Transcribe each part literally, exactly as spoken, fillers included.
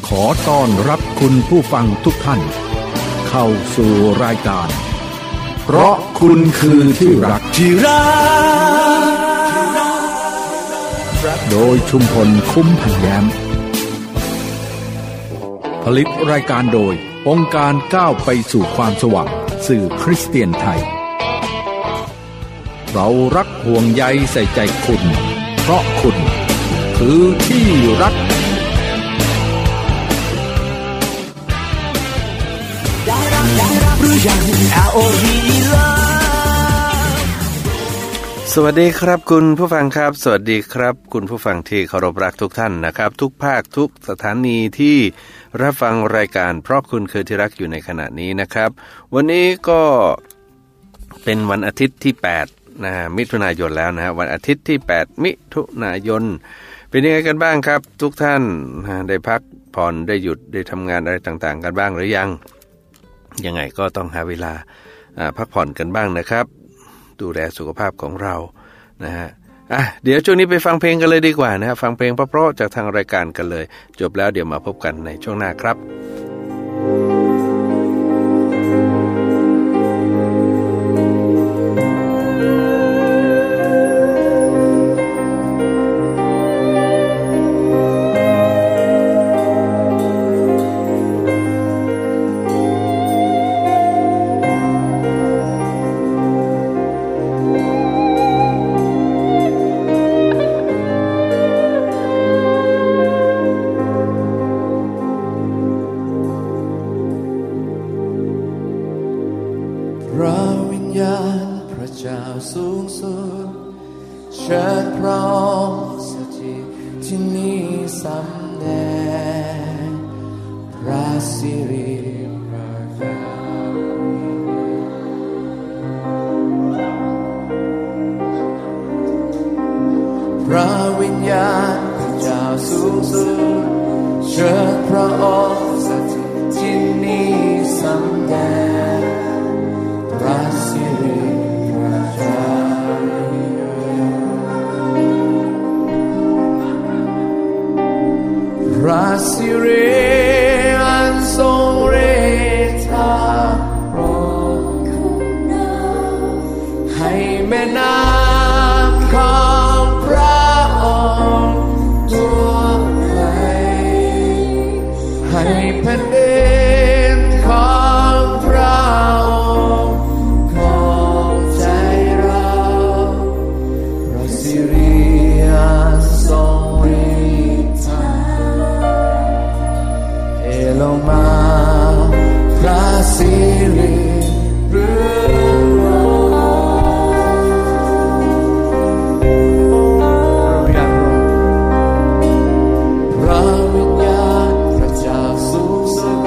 ขอต้อนรับคุณผู้ฟังทุกท่านเข้าสู่รายการเพราะคุณคือที่รักที่รักโดยชุมพลคุ้มพันแย้มผลิตรายการโดยองค์การก้าวไปสู่ความสว่างสื่อคริสเตียนไทยเรารักห่วงใยใส่ใจคุณเพราะคุณคือที่รักสวัสดีครับคุณผู้ฟังครับสวัสดีครับคุณผู้ฟังที่เคารพรักทุกท่านนะครับทุกภาคทุกสถานีที่รับฟังรายการเพราะคุณคือที่รักอยู่ในขณะนี้นะครับวันนี้ก็เป็นวันอาทิตย์ที่แปดนะฮะมิถุนายนแล้วนะฮะวันอาทิตย์ที่แปดมิถุนายนเป็นยังไงกันบ้างครับทุกท่านได้พักผ่อนได้หยุดได้ทำงานอะไรต่างๆกันบ้างหรือยังยังไงก็ต้องหาเวลาพักผ่อนกันบ้างนะครับดูแลสุขภาพของเรานะฮะอ่ะเดี๋ยวช่วงนี้ไปฟังเพลงกันเลยดีกว่านะฮะฟังเพลงเพราะๆจากทางรายการกันเลยจบแล้วเดี๋ยวมาพบกันในช่วงหน้าครับพระวิญญาณพระเจ้าสูงสุดเชิญพระองค์สถิตที่นี่สำแดงพระสิริพระเจ้าพระสิริอันทรงฤทธาโปรดให้แม่น้ำของพระองค์ตัวใหญ่ให้แผ่นดินของพระองค์ของใจเราพระสิริอันทรงฤทธาเอโลมาพระสิริเรื่องพระวิญญาณพระเจ้าสูงสุด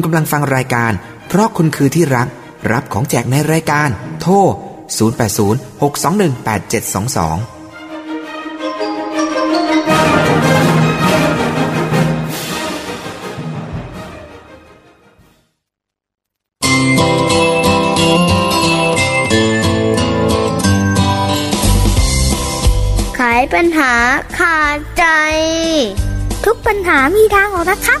กำลังฟังรายการเพราะคุณคือที่รักรับของแจกในรายการโทรศูนย์ แปด ศูนย์ หก สอง หนึ่ง แปด เจ็ด สอง สองไขปัญหาขาดใจทุกปัญหามีทางออกนะครับ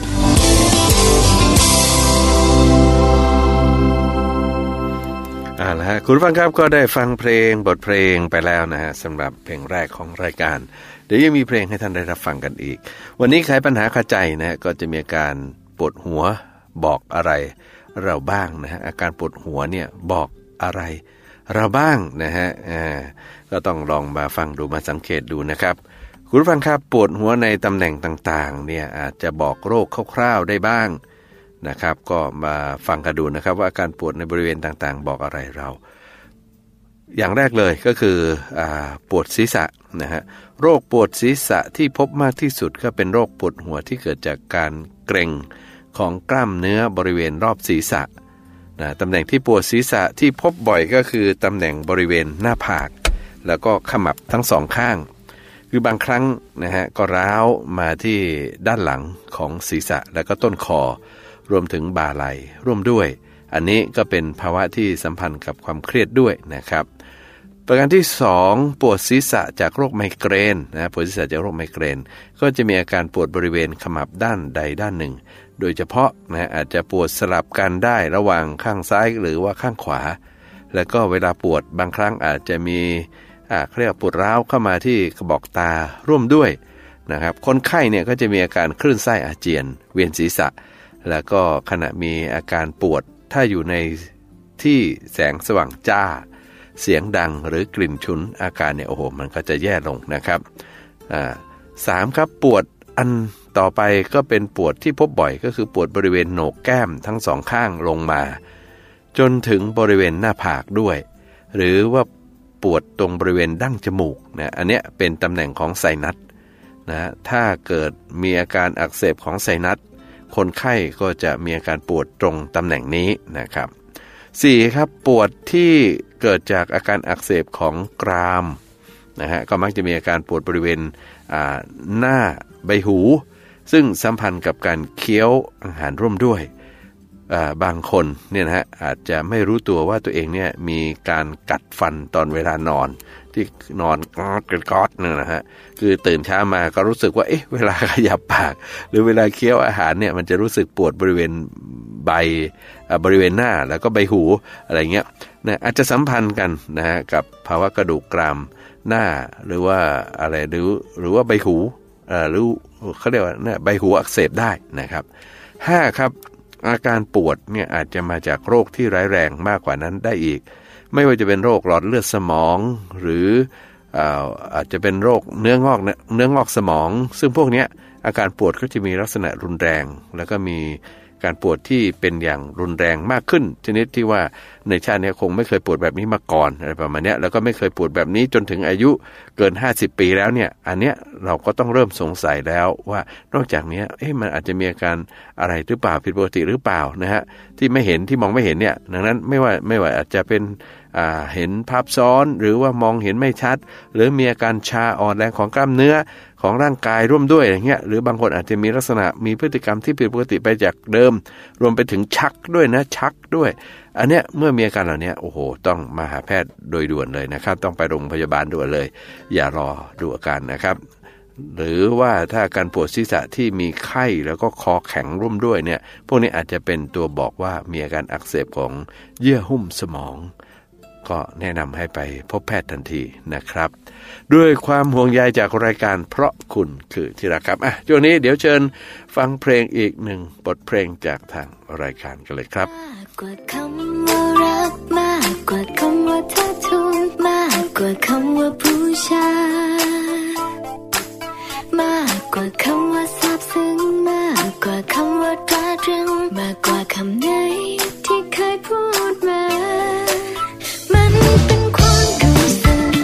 เอาละฮะคุณฟังครับก็ได้ฟังเพลงบทเพลงไปแล้วนะฮะสำหรับเพลงแรกของรายการเดี๋ยวยังมีเพลงให้ท่านได้รับฟังกันอีกวันนี้ไขปัญหาขาดใจนะฮะก็จะมีอาการปวดหัวบอกอะไรเราบ้างนะฮะอาการปวดหัวเนี่ยบอกอะไรเราบ้างนะฮะอ่าก็ต้องลองมาฟังดูมาสังเกตดูนะครับคุณฟังครับปวดหัวในตำแหน่งต่างๆเนี่ยอาจจะบอกโรคคร่าวๆได้บ้างนะครับก็มาฟังกันดูนะครับว่าอาการปวดในบริเวณต่างๆบอกอะไรเราอย่างแรกเลยก็คืออ่าปวดศีรษะนะฮะโรคปวดศีรษะที่พบมากที่สุดก็เป็นโรคปวดหัวที่เกิดจากการเกร็งของกล้ามเนื้อบริเวณรอบศีรษะนะตำแหน่งที่ปวดศีรษะที่พบบ่อยก็คือตำแหน่งบริเวณหน้าผากแล้วก็ขมับทั้งสองข้างคือบางครั้งนะฮะก็ร้าวมาที่ด้านหลังของศีรษะแล้วก็ต้นคอรวมถึงบ่าไหล่ร่วมด้วยอันนี้ก็เป็นภาวะที่สัมพันธ์กับความเครียดด้วยนะครับประการที่สองปวดศีรษะจากโรคไมเกรนนะปวดศีรษะจากโรคไมเกรนก็จะมีอาการปวดบริเวณขมับด้านใดด้านหนึ่งโดยเฉพาะนะอาจจะปวดสลับกันได้ระหว่างข้างซ้ายหรือว่าข้างขวาแล้วก็เวลาปวดบางครั้งอาจจะมีอ่าเรียกปวดร้าวเข้ามาที่กระบอกตาร่วมด้วยนะครับคนไข้เนี่ยก็จะมีอาการคลื่นไส้อาเจียนเวียนศีรษะแล้วก็ขณะมีอาการปวดถ้าอยู่ในที่แสงสว่างจ้าเสียงดังหรือกลิ่นฉุนอาการเนี่ยโอ้โหมันก็จะแย่ลงนะครับอ่าสามครับปวดอันต่อไปก็เป็นปวดที่พบบ่อยก็คือปวดบริเวณโหนกแก้มทั้งสองข้างลงมาจนถึงบริเวณหน้าผากด้วยหรือว่าปวดตรงบริเวณดั้งจมูกนะอันเนี้ยเป็นตำแหน่งของไซนัสนะถ้าเกิดมีอาการอักเสบของไซนัสคนไข้ก็จะมีอาการปวดตรงตำแหน่งนี้นะครับสี่ครับปวดที่เกิดจากอาการอักเสบของกรามนะฮะก็มักจะมีอาการปวดบริเวณหน้าใบหูซึ่งสัมพันธ์กับการเคี้ยวอาหารร่วมด้วยบางคนเนี่ยนะฮะอาจจะไม่รู้ตัวว่าตัวเองเนี่ยมีการกัดฟันตอนเวลานอนที่นอนกอดกอดเนี่ยนะฮะคือตื่นเช้ามาก็รู้สึกว่าเอ๊ะเวลาขยับปากหรือเวลาเคี้ยวอาหารเนี่ยมันจะรู้สึกปวดบริเวณใบบริเวณหน้าแล้วก็ใบหูอะไรเงี้ยนะอาจจะสัมพันธ์กันนะฮะกับภาวะกระดูกกรามหน้าหรือว่าอะไรหรือหรือว่าใบหูเอ่อหรือเขาเรียกว่าเนี่ยใบหูอักเสบได้นะครับห้าครับอาการปวดเนี่ยอาจจะมาจากโรคที่ร้ายแรงมากกว่านั้นได้อีกไม่ว่าจะเป็นโรคหลอดเลือดสมองหรืออ่าอาจจะเป็นโรคเนื้องอกเนื้องอกสมองซึ่งพวกนี้อาการปวดก็จะมีลักษณะรุนแรงแล้วก็มีการปวดที่เป็นอย่างรุนแรงมากขึ้นชนิดที่ว่าในชาตินี้คงไม่เคยปวดแบบนี้มาก่อนอะไรประมาณนี้แล้วก็ไม่เคยปวดแบบนี้จนถึงอายุเกินห้าสิบปีแล้วเนี่ยอันเนี้ยเราก็ต้องเริ่มสงสัยแล้วว่านอกจากนี้เอ๊ะมันอาจจะมีอาการอะไรหรือเปล่าผิดปกติหรือเปล่านะฮะที่ไม่เห็นที่มองไม่เห็นเนี่ยดังนั้นไม่ว่าไม่ว่าอาจจะเป็นอ่าเห็นภาพซ้อนหรือว่ามองเห็นไม่ชัดหรือมีอาการชาอ่อนแรงของกล้ามเนื้อของร่างกายร่วมด้วยอย่างเงี้ยหรือบางคนอาจจะมีลักษณะมีพฤติกรรมที่ผิดปกติไปจากเดิมรวมไปถึงชักด้วยนะชักด้วยอันเนี้ยเมื่อมีอาการเหล่านี้โอ้โหต้องมาหาแพทย์โดยด่วนเลยนะครับต้องไปโรงพยาบาลด่วนเลยอย่ารอดูอาการนะครับหรือว่าถ้าการปวดศีรษะที่มีไข้แล้วก็คอแข็งร่วมด้วยเนี่ยพวกนี้อาจจะเป็นตัวบอกว่ามีอาการอักเสบของเยื่อหุ้มสมองก็แนะนำให้ไปพบแพทย์ทันทีนะครับด้วยความห่วงใยจากรายการเพราะคุณคือที่รักครับอ่ะช่วงนี้เดี๋ยวเชิญฟังเพลงอีกหนึ่งบทเพลงจากทางรายการกันเลยครับมากกว่าคำว่ารักมากกว่าคำว่าเธอทูลมากกว่าคำว่าผู้ชายมากกว่าคำว่าซาบซึ้งมากกว่าคำว่าตราตรึงมากกว่าคำไหนที่เคยพูดมามันเป็นความรู้สึก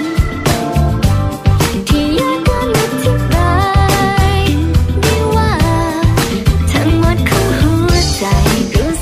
ที่ยากเกินอธิบายไม่ว่าทั้งหมดของหัวใจรู้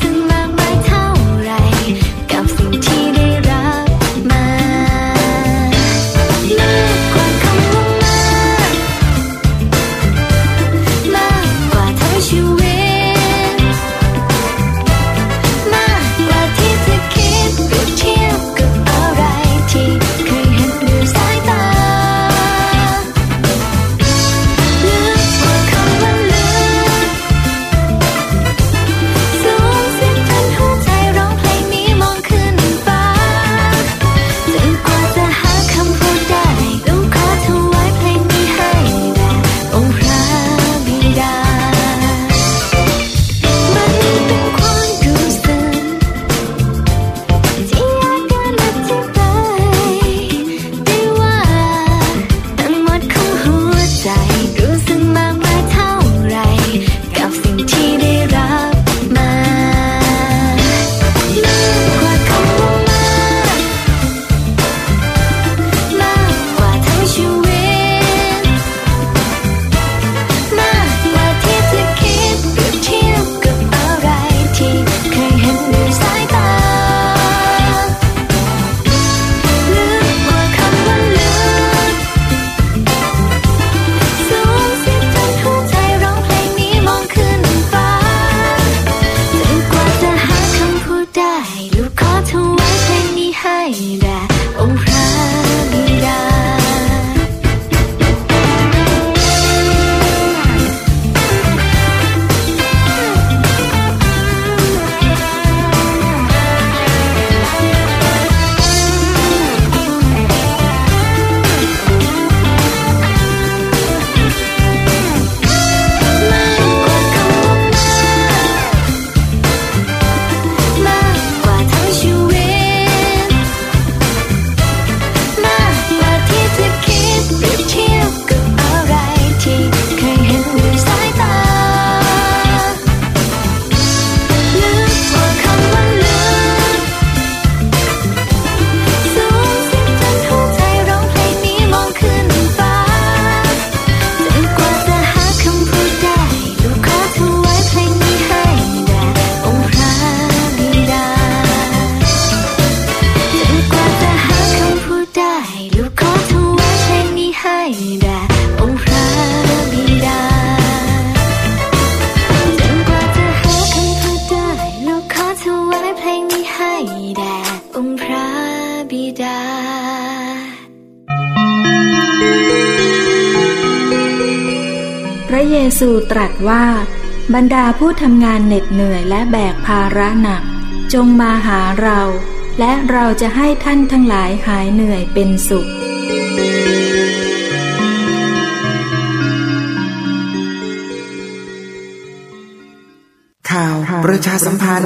ระเยซูตรัสว่าบรรดาผู้ทำงานเหน็ดเหนื่อยและแบกภาระหนักจงมาหาเราและเราจะให้ท่านทั้งหลายหายเหนื่อยเป็นสุขข่าวประชาสัมพันธ์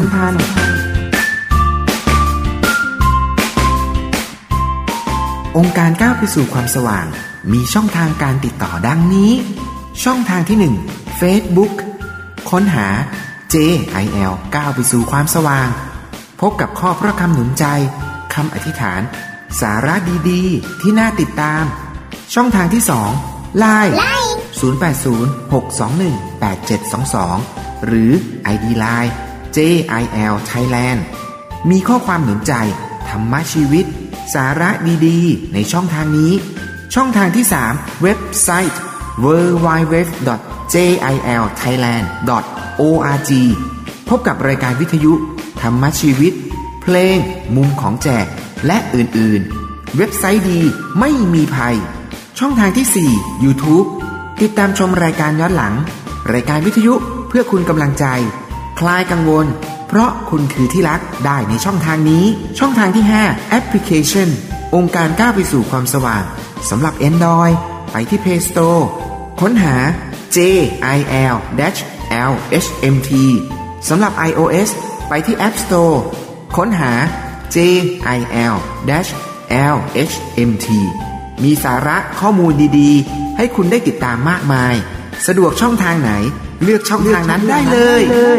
องค์การก้าวไปสู่ความสว่างมีช่องทางการติดต่อดังนี้ช่องทางที่หนึ่ง Facebook ค้นหา เจ ไอ แอล ก้าวไปสู่ความสว่างพบกับข้อพระคำหนุนใจคำอธิษฐานสาระดีๆที่น่าติดตามช่องทางที่สอง ไลน์ ศูนย์ แปด ศูนย์ หก สอง หนึ่ง แปด เจ็ด สอง สองหรือ ไอ ดี ไลน์ เจ ไอ แอล Thailand มีข้อความหนุนใจธรรมะชีวิตสาระดีๆในช่องทางนี้ช่องทางที่สามเว็บไซต์ ดับเบิลยู ดับเบิลยู ดับเบิลยู ดอท เจ ไอ แอล ไทยแลนด์ ดอท โอ อาร์ จี พบกับรายการวิทยุธรรมชีวิตเพลงมุมของแจกและอื่นๆเว็บไซต์ดีไม่มีภัยช่องทางที่สี่ YouTube ติดตามชมรายการย้อนหลังรายการวิทยุเพื่อคุณกำลังใจคลายกังวลเพราะคุณคือที่รักได้ในช่องทางนี้ช่องทางที่ห้าแอปพลิเคชันองค์การก้าวไปสู่ความสว่างสำหรับ Android ไปที่ Play Store ค้นหา เจ ไอ แอล แอล เอช เอ็ม ที สำหรับ iOS ไปที่ App Store ค้นหา เจ ไอ แอล แอล เอช เอ็ม ที มีสาระข้อมูลดีๆให้คุณได้ติดตามมากมายสะดวกช่องทางไหนเลือกช่องทางนั้นได้เลย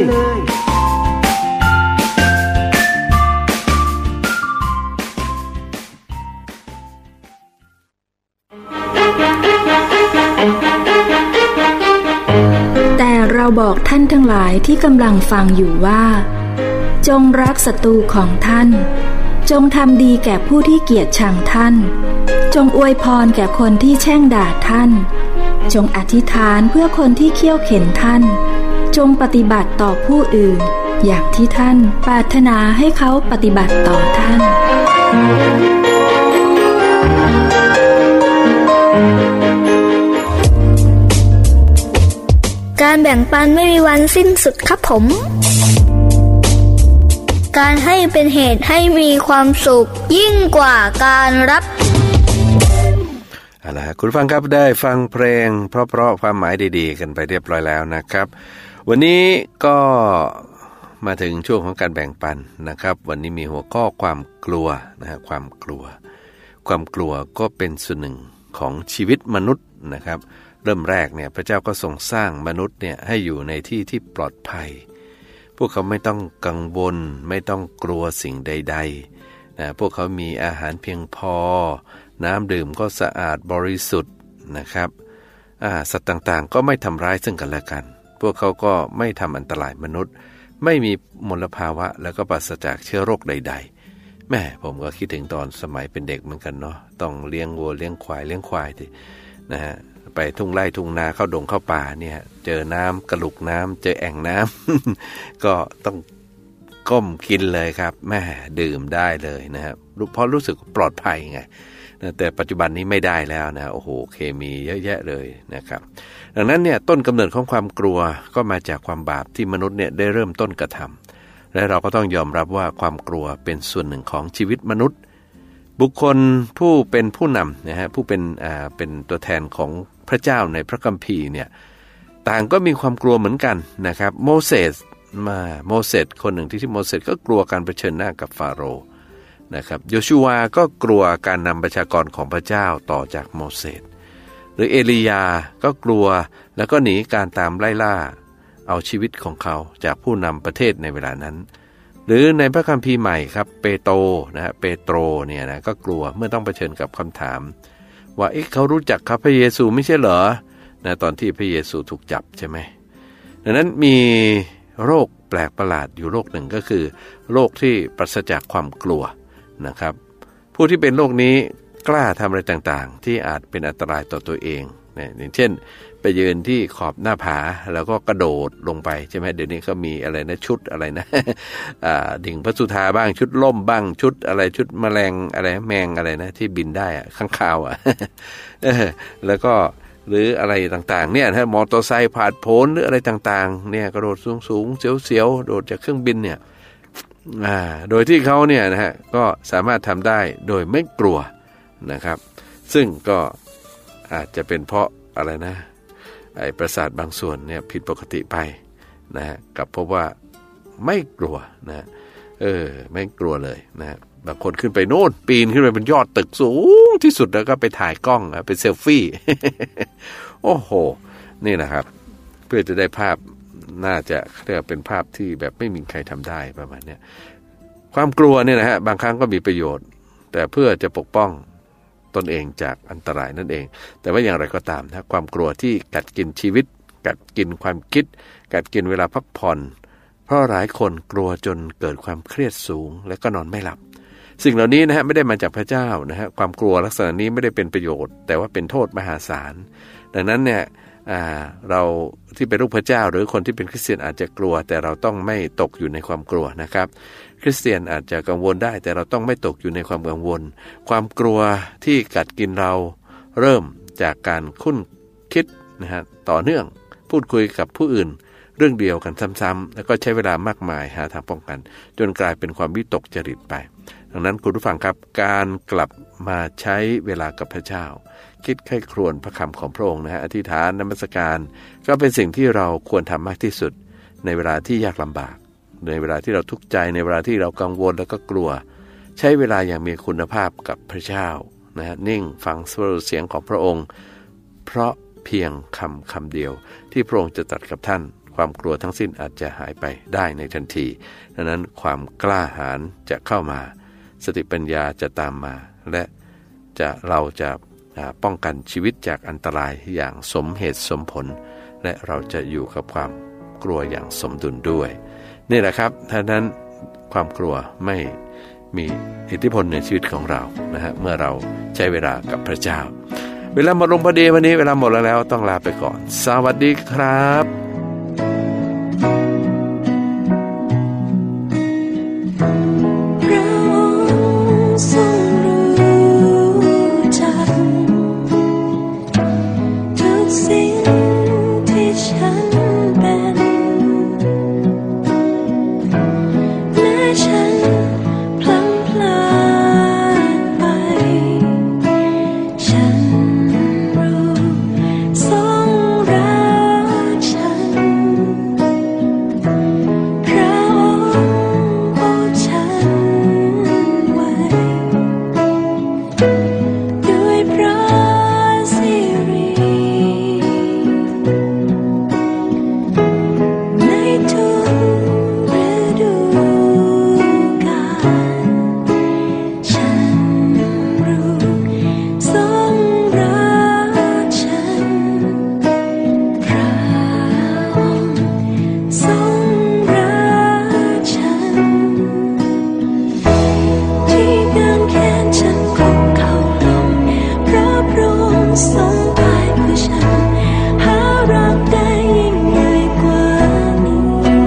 แต่เราบอกท่านทั้งหลายที่กำลังฟังอยู่ว่าจงรักศัตรูของท่านจงทำดีแก่ผู้ที่เกลียดชังท่านจงอวยพรแก่คนที่แช่งด่าท่านจงอธิษฐานเพื่อคนที่เคี่ยวเข็นท่านจงปฏิบัติต่อผู้อื่นอย่างที่ท่านปรารถนาให้เขาปฏิบัติต่อท่านการแบ่งปันไม่มีวันสิ้นสุดครับผมการให้เป็นเหตุให้มีความสุขยิ่งกว่าการรับเอาล่ะคุณฟังครับได้ฟังเพลงเพราะๆความหมายดีๆกันไปเรียบร้อยแล้วนะครับวันนี้ก็มาถึงช่วงของการแบ่งปันนะครับวันนี้มีหัวข้อความกลัวนะฮะความกลัวความกลัวก็เป็นส่วนหนึ่งของชีวิตมนุษย์นะครับเริ่มแรกเนี่ยพระเจ้าก็ทรงสร้างมนุษย์เนี่ยให้อยู่ในที่ที่ปลอดภัยพวกเขาไม่ต้องกังวลไม่ต้องกลัวสิ่งใดๆนะพวกเขามีอาหารเพียงพอน้ำดื่มก็สะอาดบริสุทธิ์นะครับอ่าสัตว์ต่างๆก็ไม่ทำร้ายซึ่งกันและกันพวกเขาก็ไม่ทำอันตรายมนุษย์ไม่มีมลภาวะแล้วก็ปราศจากเชื้อโรคใดๆแม่ผมก็คิดถึงตอนสมัยเป็นเด็กเหมือนกันเนาะต้องเลี้ยงวัวเลี้ยงควายเลี้ยงควายที่นะฮะไปทุ่งไร่ทุ่งนาเข้าดงเข้าป่าเนี่ยเจอน้ำกระลุกน้ำเจอแอ่งน้ำ ก็ต้องก้มกินเลยครับแม่ดื่มได้เลยนะครับเพราะรู้สึกปลอดภัยไงแต่ปัจจุบันนี้ไม่ได้แล้วนะโอ้โหเคมีเยอะแยะเลยนะครับดังนั้นเนี่ยต้นกำเนิดของความกลัวก็มาจากความบาปที่มนุษย์เนี่ยได้เริ่มต้นกระทำและเราก็ต้องยอมรับว่าความกลัวเป็นส่วนหนึ่งของชีวิตมนุษย์บุคคลผู้เป็นผู้นำนะฮะผู้เป็นอ่าเป็นตัวแทนของพระเจ้าในพระคัมภีร์เนี่ยต่างก็มีความกลัวเหมือนกันนะครับโมเสสมาโมเสสคนหนึ่งที่ที่โมเสสก็กลัวการเผชิญหน้ากับฟาโรห์นะครับโยชูวาก็กลัวการนำประชากรของพระเจ้าต่อจากโมเสสหรือเอลียาก็กลัวแล้วก็หนีการตามไล่ล่าเอาชีวิตของเขาจากผู้นำประเทศในเวลานั้นหรือในพระคัมภีร์ใหม่ครับเปโตรนะฮะเปโตรเนี่ยนะก็กลัวเมื่อต้องเผชิญกับคำถามว่าเอ๊ะเขารู้จักครับพระเยซูไม่ใช่เหรอนะตอนที่พระเยซูถูกจับใช่ไหมดังนั้นมีโรคแปลกประหลาดอยู่โรคหนึ่งก็คือโรคที่ปราศจากความกลัวนะครับผู้ที่เป็นโรคนี้กล้าทำอะไรต่างๆที่อาจเป็นอันตรายต่อตัวเองนะอย่างเช่นไปยืนที่ขอบหน้าผาแล้วก็กระโดดลงไปใช่ไหมเดี๋ยวนี้ก็มีอะไรนะชุดอะไรนะอ่าดิ่งพระสุธาบ้างชุดล่มบ้างชุดอะไรชุดแมลงอะไรแมงอะไรนะที่บินได้อะข้างคาวอ่ะแล้วก็หรืออะไรต่างๆเนี่ยถ้ามอเตอร์ไซค์ผ่านโผนหรืออะไรต่างๆเนี่ยกระโดดสูงๆเสียวๆโดดจากเครื่องบินเนี่ยอ่าโดยที่เขาเนี่ยนะฮะก็สามารถทำได้โดยไม่กลัวนะครับซึ่งก็อาจจะเป็นเพราะอะไรนะไอ้ประสาทบางส่วนเนี่ยผิดปกติไปนะฮะกับพบว่าไม่กลัวนะเออไม่กลัวเลยนะบางคนขึ้นไปโน่นปีนขึ้นไปเป็นยอดตึกสูงที่สุดแล้วก็ไปถ่ายกล้องเป็นเซลฟี่ โอ้โหนี่นะครับเพื่อจะได้ภาพน่าจะเรียกเป็นภาพที่แบบไม่มีใครทำได้ประมาณนี้ความกลัวเนี่ยนะฮะบางครั้งก็มีประโยชน์แต่เพื่อจะปกป้องตนเองจากอันตรายนั่นเองแต่ว่าอย่างไรก็ตามนะความกลัวที่กัดกินชีวิตกัดกินความคิดกัดกินเวลาพักผ่อนเพราะหลายคนกลัวจนเกิดความเครียดสูงและก็นอนไม่หลับสิ่งเหล่านี้นะฮะไม่ได้มาจากพระเจ้านะฮะความกลัวลักษณะนี้ไม่ได้เป็นประโยชน์แต่ว่าเป็นโทษมหาศาลดังนั้นเนี่ยเราที่เป็นลูกพระเจ้าหรือคนที่เป็นคริสเตียนอาจจะกลัวแต่เราต้องไม่ตกอยู่ในความกลัวนะครับคริสเตียนอาจจะกังวลได้แต่เราต้องไม่ตกอยู่ในความกังวลความกลัวที่กัดกินเราเริ่มจากการคุ้นคิดนะฮะต่อเนื่องพูดคุยกับผู้อื่นเรื่องเดียวกันซ้ำๆแล้วก็ใช้เวลามากมายหาทางป้องกันจนกลายเป็นความวิตกจริตไปดังนั้นคุณผู้ฟังครับการกลับมาใช้เวลากับพระเจ้าคิดไข้ครวญพระคำของพระองค์นะฮะอธิษฐานนมัสการก็เป็นสิ่งที่เราควรทำมากที่สุดในเวลาที่ยากลำบากในเวลาที่เราทุกข์ใจในเวลาที่เรากังวลแล้วก็กลัวใช้เวลาอย่างมีคุณภาพกับพระเจ้านะฮะนิ่งฟังเสียงของพระองค์เพราะเพียงคำคำเดียวที่พระองค์จะตรัสกับท่านความกลัวทั้งสิ้นอาจจะหายไปได้ในทันทีดังนั้นความกล้าหาญจะเข้ามาสติปัญญาจะตามมาและจะเราจะป้องกันชีวิตจากอันตรายอย่างสมเหตุสมผลและเราจะอยู่กับความกลัวอย่างสมดุลด้วยนี่แหละครับท่านั้นความกลัวไม่มีอิทธิพลในชีวิตของเรานะฮะเมื่อเราใช้เวลากับพระเจ้าเวลาหมดลงพอดีวันนี้เวลาหมดแล้วต้องลาไปก่อนสวัสดีครับ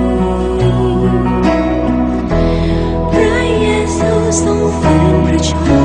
ทรงฝืนพระชน